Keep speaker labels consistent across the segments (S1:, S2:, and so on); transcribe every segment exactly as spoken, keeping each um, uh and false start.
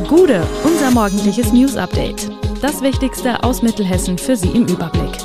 S1: Gude, unser morgendliches News-Update. Das Wichtigste aus Mittelhessen für Sie im Überblick.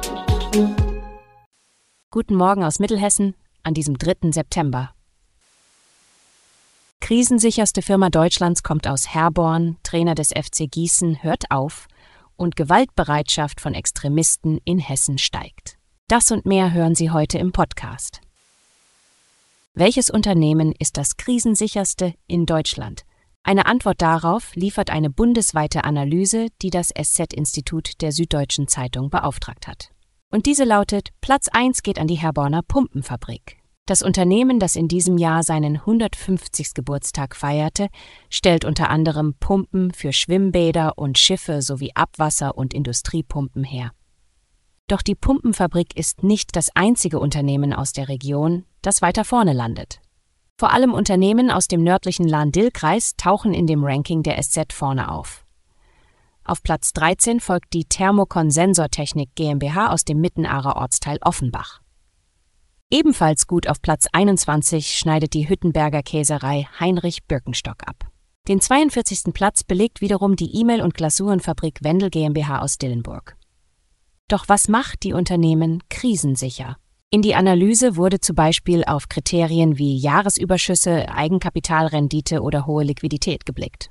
S2: Guten Morgen aus Mittelhessen an diesem dritten September. Krisensicherste Firma Deutschlands kommt aus Herborn, Trainer des F C Gießen hört auf und Gewaltbereitschaft von Extremisten in Hessen steigt. Das und mehr hören Sie heute im Podcast. Welches Unternehmen ist das krisensicherste in Deutschland? Eine Antwort darauf liefert eine bundesweite Analyse, die das S Z-Institut der Süddeutschen Zeitung beauftragt hat. Und diese lautet: Platz eins geht an die Herborner Pumpenfabrik. Das Unternehmen, das in diesem Jahr seinen hundertfünfzigsten Geburtstag feierte, stellt unter anderem Pumpen für Schwimmbäder und Schiffe sowie Abwasser- und Industriepumpen her. Doch die Pumpenfabrik ist nicht das einzige Unternehmen aus der Region, das weiter vorne landet. Vor allem Unternehmen aus dem nördlichen Lahn-Dill-Kreis tauchen in dem Ranking der S Z vorne auf. Auf Platz dreizehn folgt die Thermocon Sensortechnik GmbH aus dem Mittenarer Ortsteil Offenbach. Ebenfalls gut auf Platz einundzwanzig schneidet die Hüttenberger Käserei Heinrich Birkenstock ab. Den zweiundvierzigsten Platz belegt wiederum die E-Mail- und Glasurenfabrik Wendel GmbH aus Dillenburg. Doch was macht die Unternehmen krisensicher? In die Analyse wurde zum Beispiel auf Kriterien wie Jahresüberschüsse, Eigenkapitalrendite oder hohe Liquidität geblickt.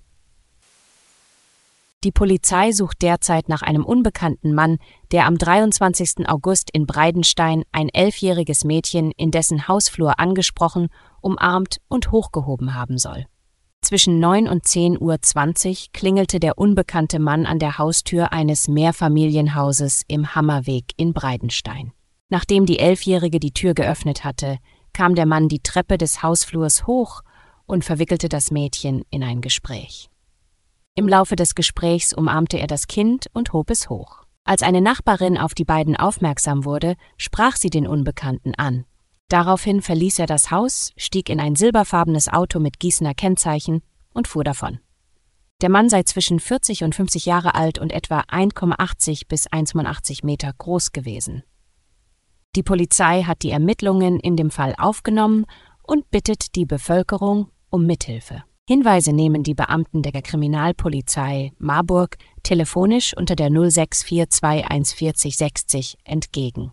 S2: Die Polizei sucht derzeit nach einem unbekannten Mann, der am dreiundzwanzigsten August in Breidenstein ein elfjähriges Mädchen in dessen Hausflur angesprochen, umarmt und hochgehoben haben soll. Zwischen neun und zehn Uhr zwanzig klingelte der unbekannte Mann an der Haustür eines Mehrfamilienhauses im Hammerweg in Breidenstein. Nachdem die Elfjährige die Tür geöffnet hatte, kam der Mann die Treppe des Hausflurs hoch und verwickelte das Mädchen in ein Gespräch. Im Laufe des Gesprächs umarmte er das Kind und hob es hoch. Als eine Nachbarin auf die beiden aufmerksam wurde, sprach sie den Unbekannten an. Daraufhin verließ er das Haus, stieg in ein silberfarbenes Auto mit Gießener Kennzeichen und fuhr davon. Der Mann sei zwischen vierzig und fünfzig Jahre alt und etwa eins Komma achtzig bis eins Komma fünfundachtzig Meter groß gewesen. Die Polizei hat die Ermittlungen in dem Fall aufgenommen und bittet die Bevölkerung um Mithilfe. Hinweise nehmen die Beamten der Kriminalpolizei Marburg telefonisch unter der null sechs vier zwei eins vierzig sechzig entgegen.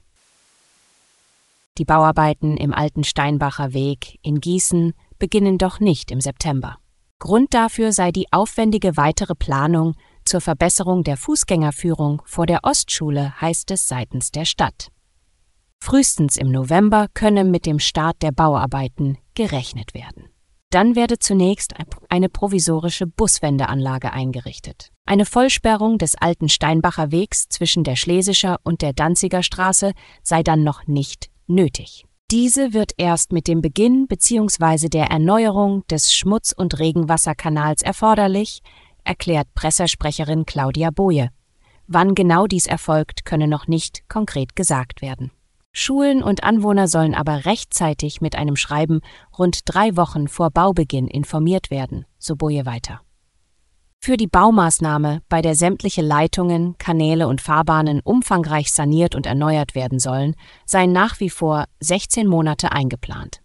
S2: Die Bauarbeiten im alten Steinbacher Weg in Gießen beginnen doch nicht im September. Grund dafür sei die aufwendige weitere Planung zur Verbesserung der Fußgängerführung vor der Ostschule, heißt es seitens der Stadt. Frühestens im November könne mit dem Start der Bauarbeiten gerechnet werden. Dann werde zunächst eine provisorische Buswendeanlage eingerichtet. Eine Vollsperrung des alten Steinbacher Wegs zwischen der Schlesischer und der Danziger Straße sei dann noch nicht nötig. Diese wird erst mit dem Beginn bzw. der Erneuerung des Schmutz- und Regenwasserkanals erforderlich, erklärt Pressesprecherin Claudia Boje. Wann genau dies erfolgt, könne noch nicht konkret gesagt werden. Schulen und Anwohner sollen aber rechtzeitig mit einem Schreiben rund drei Wochen vor Baubeginn informiert werden, so Boje weiter. Für die Baumaßnahme, bei der sämtliche Leitungen, Kanäle und Fahrbahnen umfangreich saniert und erneuert werden sollen, seien nach wie vor sechzehn Monate eingeplant.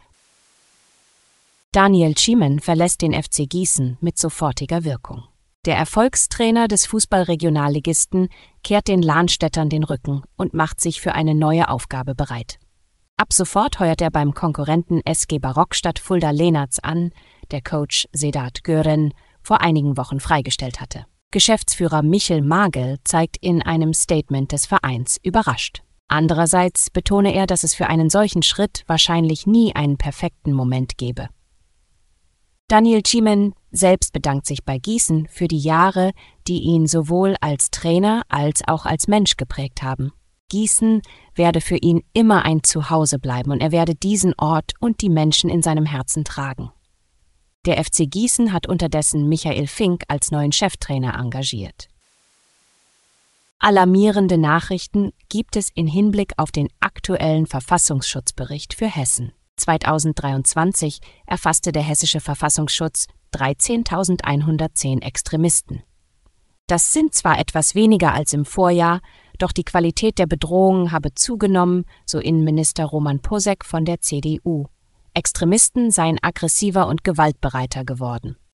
S2: Daniel Schiemann verlässt den F C Gießen mit sofortiger Wirkung. Der Erfolgstrainer des Fußballregionalligisten kehrt den Lahnstädtern den Rücken und macht sich für eine neue Aufgabe bereit. Ab sofort heuert er beim Konkurrenten S G Barockstadt Fulda-Lehnertz an, der Coach Sedat Gören vor einigen Wochen freigestellt hatte. Geschäftsführer Michel Magel zeigt in einem Statement des Vereins überrascht. Andererseits betone er, dass es für einen solchen Schritt wahrscheinlich nie einen perfekten Moment gebe. Daniel Schiemann selbst bedankt sich bei Gießen für die Jahre, die ihn sowohl als Trainer als auch als Mensch geprägt haben. Gießen werde für ihn immer ein Zuhause bleiben und er werde diesen Ort und die Menschen in seinem Herzen tragen. Der F C Gießen hat unterdessen Michael Fink als neuen Cheftrainer engagiert. Alarmierende Nachrichten gibt es in Hinblick auf den aktuellen Verfassungsschutzbericht für Hessen. zweitausenddreiundzwanzig erfasste der hessische Verfassungsschutz dreizehntausendeinhundertzehn Extremisten. Das sind zwar etwas weniger als im Vorjahr, doch die Qualität der Bedrohung habe zugenommen, so Innenminister Roman Posek von der C D U. Extremisten seien aggressiver und gewaltbereiter geworden.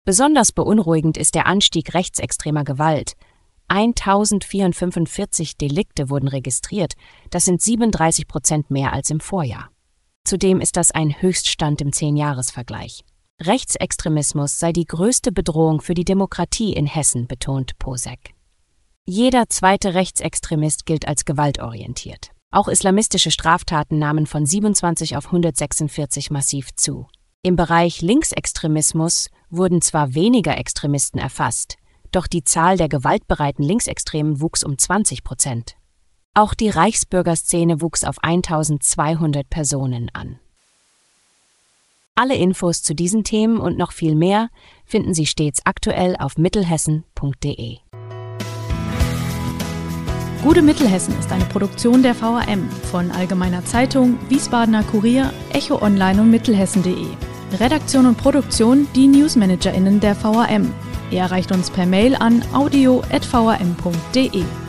S2: Besonders beunruhigend ist der Anstieg rechtsextremer Gewalt. eintausendvierhundertfünfundvierzig Delikte wurden registriert, das sind siebenunddreißig Prozent mehr als im Vorjahr. Zudem ist das ein Höchststand im Zehn-Jahres-Vergleich. Rechtsextremismus sei die größte Bedrohung für die Demokratie in Hessen, betont Posek. Jeder zweite Rechtsextremist gilt als gewaltorientiert. Auch islamistische Straftaten nahmen von siebenundzwanzig auf hundertsechsundvierzig massiv zu. Im Bereich Linksextremismus wurden zwar weniger Extremisten erfasst, doch die Zahl der gewaltbereiten Linksextremen wuchs um zwanzig Prozent. Auch die Reichsbürgerszene wuchs auf eintausendzweihundert Personen an. Alle Infos zu diesen Themen und noch viel mehr finden Sie stets aktuell auf mittelhessen punkt de.
S1: Gute Mittelhessen ist eine Produktion der V A M von Allgemeiner Zeitung, Wiesbadener Kurier, Echo Online und mittelhessen punkt de. Redaktion und Produktion die NewsmanagerInnen der V A M. Ihr erreicht uns per Mail an audio at v a m punkt de.